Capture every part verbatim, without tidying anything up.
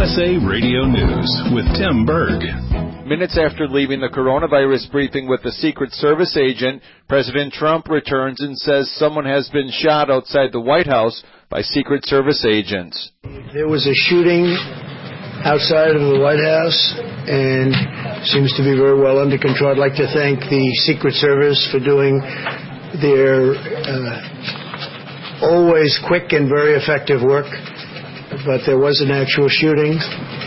S A Radio News with Tim Berg. Minutes after leaving the coronavirus briefing with the Secret Service agent, President Trump returns and says someone has been shot outside the White House by Secret Service agents. There was a shooting outside of the White House and seems to be very well under control. I'd like to thank the Secret Service for doing their uh, always quick and very effective work. But there was an actual shooting,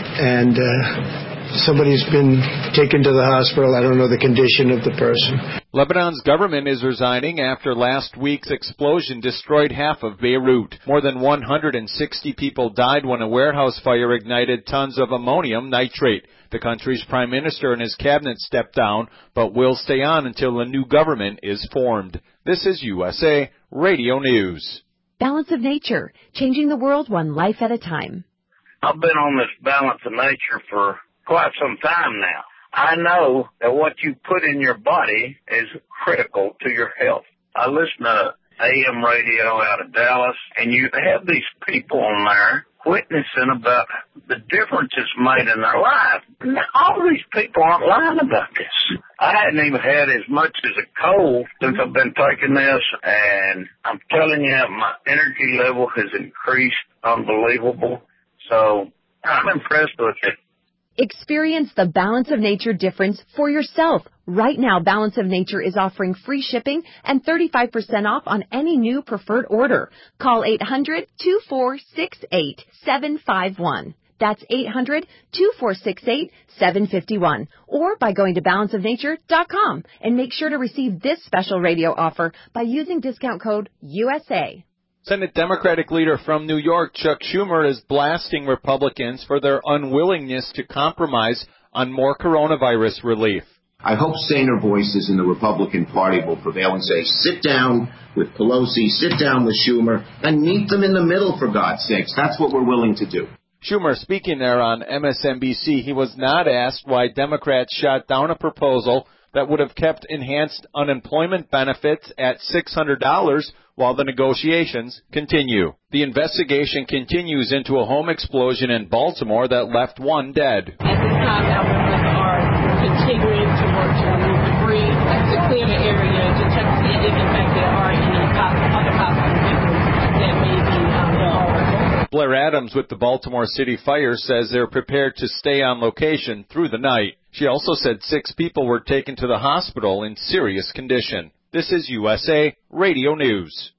and uh, somebody's been taken to the hospital. I don't know the condition of the person. Lebanon's government is resigning after last week's explosion destroyed half of Beirut. More than one hundred sixty people died when a warehouse fire ignited tons of ammonium nitrate. The country's prime minister and his cabinet stepped down, but will stay on until a new government is formed. This is U S A Radio News. Balance of Nature, changing the world one life at a time. I've been on this balance of nature for quite some time now. I know that what you put in your body is critical to your health. I listen to A M radio out of Dallas, and you have these people on there witnessing about the differences made in their life. Now, all these people aren't lying about this. I hadn't even had as much as a cold since I've been taking this, and I'm telling you, my energy level has increased unbelievable. So I'm impressed with it. Experience the Balance of Nature difference for yourself. Right now, Balance of Nature is offering free shipping and thirty-five percent off on any new preferred order. Call eight hundred, two four six eight, seven five one. That's eight hundred, two four six eight, seven five one. Or by going to balance of nature dot com and make sure to receive this special radio offer by using discount code U S A. Senate Democratic leader from New York, Chuck Schumer, is blasting Republicans for their unwillingness to compromise on more coronavirus relief. I hope saner voices in the Republican Party will prevail and say, sit down with Pelosi, sit down with Schumer, and meet them in the middle, for God's sakes. That's what we're willing to do. Schumer speaking there on M S N B C, he was not asked why Democrats shot down a proposal that would have kept enhanced unemployment benefits at six hundred dollars while the negotiations continue. The investigation continues into a home explosion in Baltimore that left one dead. At this time, our members are continuing to work to remove debris, to clear the area, to check to see if, in fact, there are any other possible victims that may be involved. Blair Adams with the Baltimore City Fire says they're prepared to stay on location through the night. She also said six people were taken to the hospital in serious condition. This is U S A Radio News.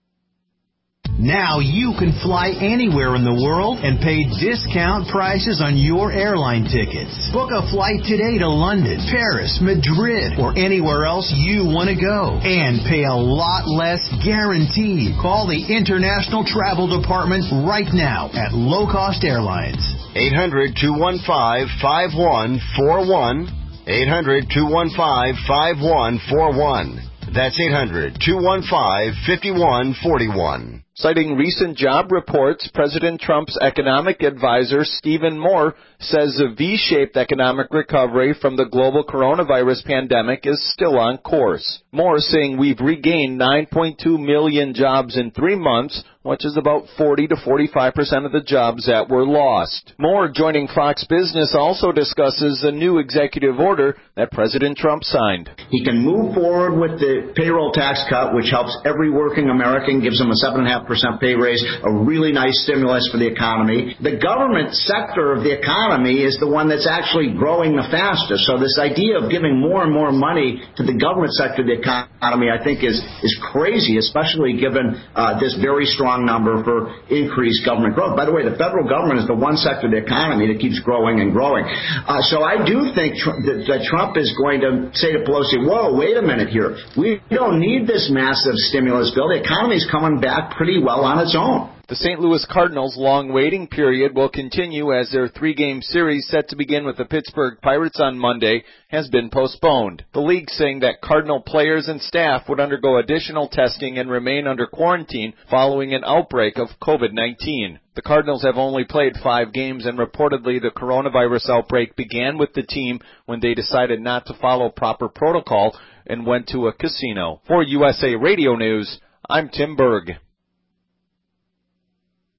Now you can fly anywhere in the world and pay discount prices on your airline tickets. Book a flight today to London, Paris, Madrid, or anywhere else you want to go. And pay a lot less guaranteed. Call the International Travel Department right now at Low Cost Airlines. eight hundred, two one five, five one four one. eight hundred, two one five, five one four one. That's eight hundred, two one five, five one four one. Citing recent job reports, President Trump's economic advisor, Stephen Moore, says a V-shaped economic recovery from the global coronavirus pandemic is still on course. Moore saying we've regained nine point two million jobs in three months, which is about forty to forty-five percent of the jobs that were lost. Moore, joining Fox Business, also discusses a new executive order that President Trump signed. He can move forward with the payroll tax cut, which helps every working American, gives them a seven point five percent pay raise, a really nice stimulus for the economy. The government sector of the economy is the one that's actually growing the fastest. So this idea of giving more and more money to the government sector of the economy, I think, is, is crazy, especially given uh, this very strong number for increased government growth. By the way, the federal government is the one sector of the economy that keeps growing and growing. Uh, so I do think tr- that, that Trump is going to say to Pelosi, whoa, wait a minute here. We don't need this massive stimulus bill. The economy's coming back pretty well on its own. The Saint Louis Cardinals' long waiting period will continue as their three-game series set to begin with the Pittsburgh Pirates on Monday has been postponed. The league saying that Cardinal players and staff would undergo additional testing and remain under quarantine following an outbreak of covid nineteen. The Cardinals have only played five games, and reportedly the coronavirus outbreak began with the team when they decided not to follow proper protocol and went to a casino. For U S A Radio News, I'm Tim Berg.